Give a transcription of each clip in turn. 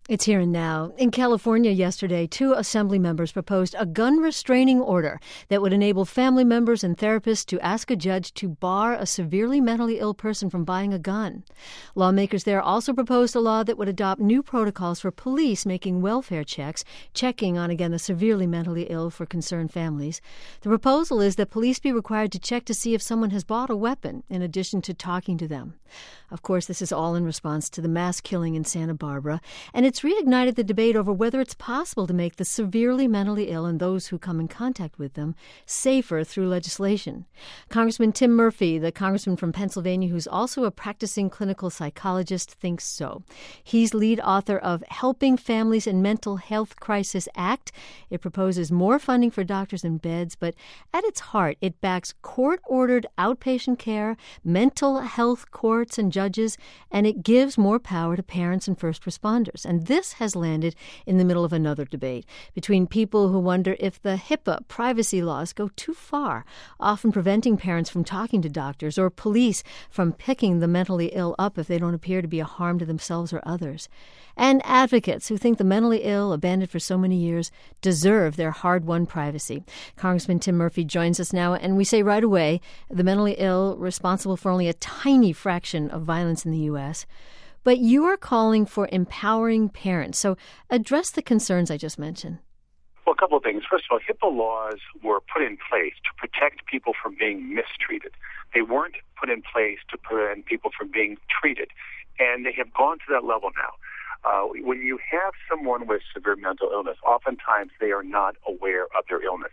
It's here and now. In California yesterday, 2 assembly members proposed a gun restraining order that would enable family members and therapists to ask a judge to bar a severely mentally ill person from buying a gun. Lawmakers there also proposed a law that would adopt new protocols for police making welfare checks, checking on, again, the severely mentally ill for concerned families. The proposal is that police be required to check to see if someone has bought a weapon, in addition to talking to them. Of course, this is all in response to the mass killing in Santa Barbara, and it's reignited the debate over whether it's possible to make the severely mentally ill and those who come in contact with them safer through legislation. Congressman Tim Murphy, the congressman from Pennsylvania who's also a practicing clinical psychologist, thinks so. He's lead author of Helping Families in Mental Health Crisis Act. It proposes more funding for doctors and beds, but at its heart, it backs court-ordered outpatient care, mental health courts and judges, and it gives more power to parents and first responders. And this has landed in the middle of another debate between people who wonder if the HIPAA privacy laws go too far, often preventing parents from talking to doctors or police from picking the mentally ill up if they don't appear to be a harm to themselves or others. And advocates who think the mentally ill, abandoned for so many years, deserve their hard-won privacy. Congressman Tim Murphy joins us now, and we say right away, the mentally ill responsible for only a tiny fraction of violence in the U.S., but you are calling for empowering parents. So address the concerns I just mentioned. Well, a couple of things. First of all, HIPAA laws were put in place to protect people from being mistreated. They weren't put in place to prevent people from being treated, and they have gone to that level now. When you have someone with severe mental illness, oftentimes they are not aware of their illness.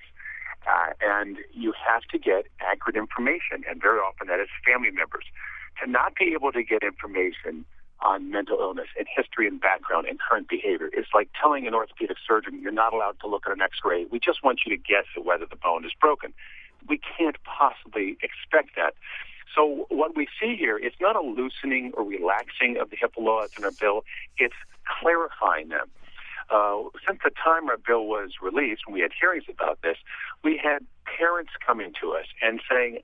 And you have to get accurate information, and very often that is family members. To not be able to get information on mental illness and history and background and current behavior is like telling an orthopedic surgeon you're not allowed to look at an X-ray. We just want you to guess at whether the bone is broken. We can't possibly expect that. So what we see here is not a loosening or relaxing of the HIPAA laws in our bill. It's clarifying them. Since the time our bill was released, when we had hearings about this, we had parents coming to us and saying,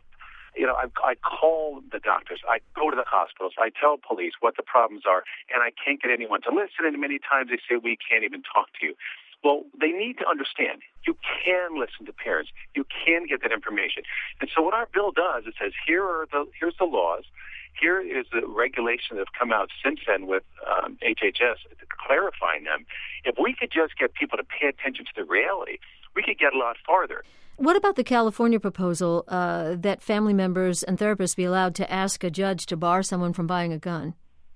I call the doctors, I go to the hospitals, I tell police what the problems are, and I can't get anyone to listen, and many times they say, we can't even talk to you. Well, they need to understand you can listen to parents. You can get that information. And so what our bill does, it says, here's the laws. Here is the regulation that have come out since then with HHS clarifying them. If we could just get people to pay attention to the reality, we could get a lot farther. What about the California proposal that family members and therapists be allowed to ask a judge to bar someone from buying a gun?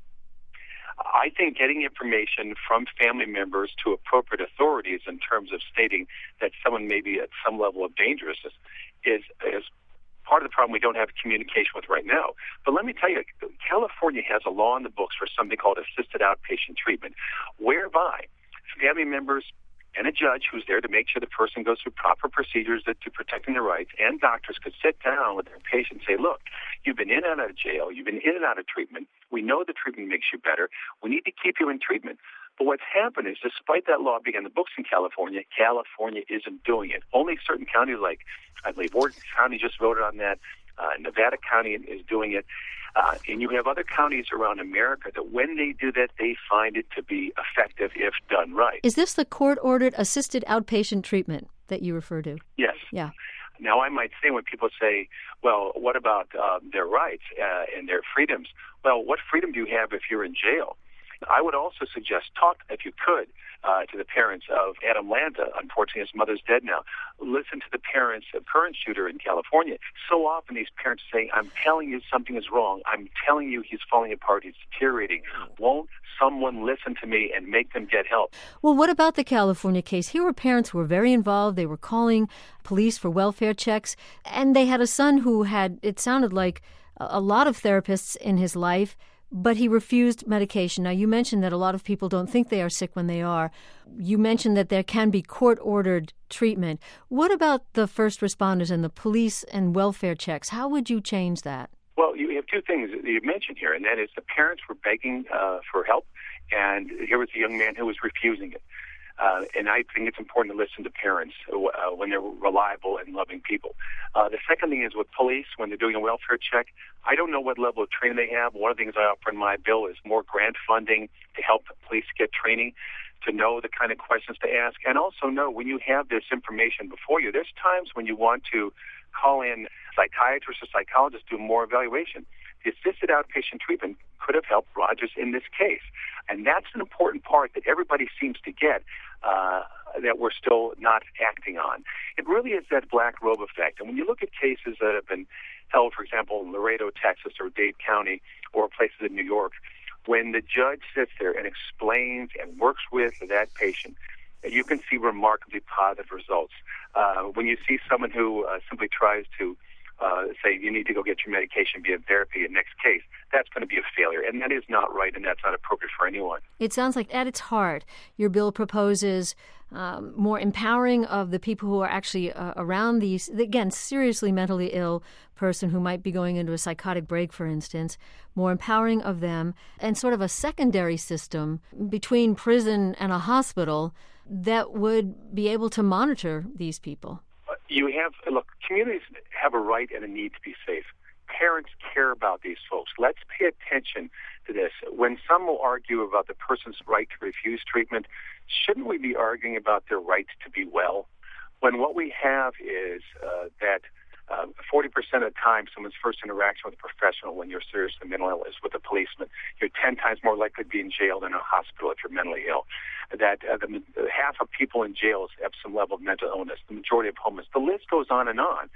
I think getting information from family members to appropriate authorities in terms of stating that someone may be at some level of dangerousness is part of the problem we don't have communication with right now. But let me tell you, California has a law in the books for something called assisted outpatient treatment, whereby family members and a judge who's there to make sure the person goes through proper procedures to protecting their rights, and doctors could sit down with their patient and say, look, you've been in and out of jail, you've been in and out of treatment, we know the treatment makes you better, we need to keep you in treatment. But what's happened is, despite that law being in the books in California, California isn't doing it. Only certain counties, like I believe Oregon County just voted on that, Nevada County is doing it. And you have other counties around America that when they do that, they find it to be effective if done right. Is this the court-ordered assisted outpatient treatment that you refer to? Yes. Yeah. Now, I might say when people say, well, what about their rights and their freedoms? Well, what freedom do you have if you're in jail? I would also suggest talk, if you could, to the parents of Adam Lanza. Unfortunately, his mother's dead now. Listen to the parents of current shooter in California. So often these parents say, I'm telling you something is wrong. I'm telling you he's falling apart. He's deteriorating. Won't someone listen to me and make them get help? Well, what about the California case? Here were parents who were very involved. They were calling police for welfare checks. And they had a son who had, it sounded like, a lot of therapists in his life, but he refused medication. Now, you mentioned that a lot of people don't think they are sick when they are. You mentioned that there can be court-ordered treatment. What about the first responders and the police and welfare checks? How would you change that? Well, you have two things that you mentioned here, and that is the parents were begging for help, and here was a young man who was refusing it. And I think it's important to listen to parents when they're reliable and loving people. The second thing is with police, when they're doing a welfare check, I don't know what level of training they have. One of the things I offer in my bill is more grant funding to help police get training, to know the kind of questions to ask, and also know when you have this information before you. There's times when you want to call in psychiatrists or psychologists to do more evaluation. The assisted outpatient treatment could have helped Rogers in this case. And that's an important part that everybody seems to get that we're still not acting on. It really is that black robe effect. And when you look at cases that have been held, for example, in Laredo, Texas, or Dade County, or places in New York, when the judge sits there and explains and works with that patient, you can see remarkably positive results. When you see someone who simply tries to say you need to go get your medication via therapy in next case, that's going to be a failure. And that is not right, and that's not appropriate for anyone. It sounds like at its heart, your bill proposes more empowering of the people who are actually around these, again, seriously mentally ill person who might be going into a psychotic break, for instance, more empowering of them, and sort of a secondary system between prison and a hospital that would be able to monitor these people. Communities have a right and a need to be safe. Parents care about these folks. Let's pay attention to this. When some will argue about the person's right to refuse treatment, shouldn't we be arguing about their right to be well? When what we have is that 40% of the time someone's first interaction with a professional when you're seriously mentally ill is with a policeman. You're 10 times more likely to be in jail than in a hospital if you're mentally ill. That half of people in jails have some level of mental illness, the majority of homeless. The list goes on.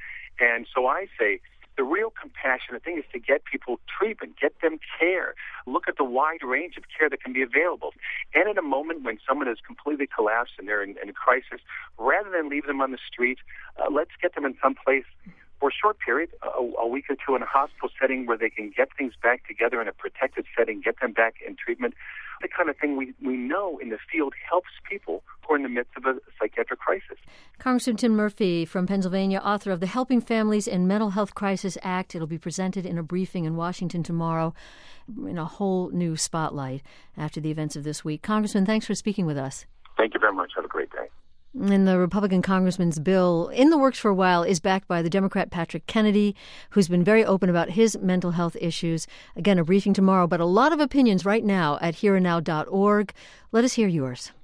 And so I say the real compassionate thing is to get people treatment, get them care. Look at the wide range of care that can be available. And at a moment when someone has completely collapsed and they're in a crisis, rather than leave them on the street, let's get them in some place for a short period, a week or two in a hospital setting where they can get things back together in a protected setting, get them back in treatment. The kind of thing we know in the field helps people who are in the midst of a psychiatric crisis. Congressman Tim Murphy from Pennsylvania, author of the Helping Families in Mental Health Crisis Act. It'll be presented in a briefing in Washington tomorrow in a whole new spotlight after the events of this week. Congressman, thanks for speaking with us. Thank you very much. Have a great day. And the Republican congressman's bill, in the works for a while, is backed by the Democrat Patrick Kennedy, who's been very open about his mental health issues. Again, a briefing tomorrow, but a lot of opinions right now at hereandnow.org. Let us hear yours.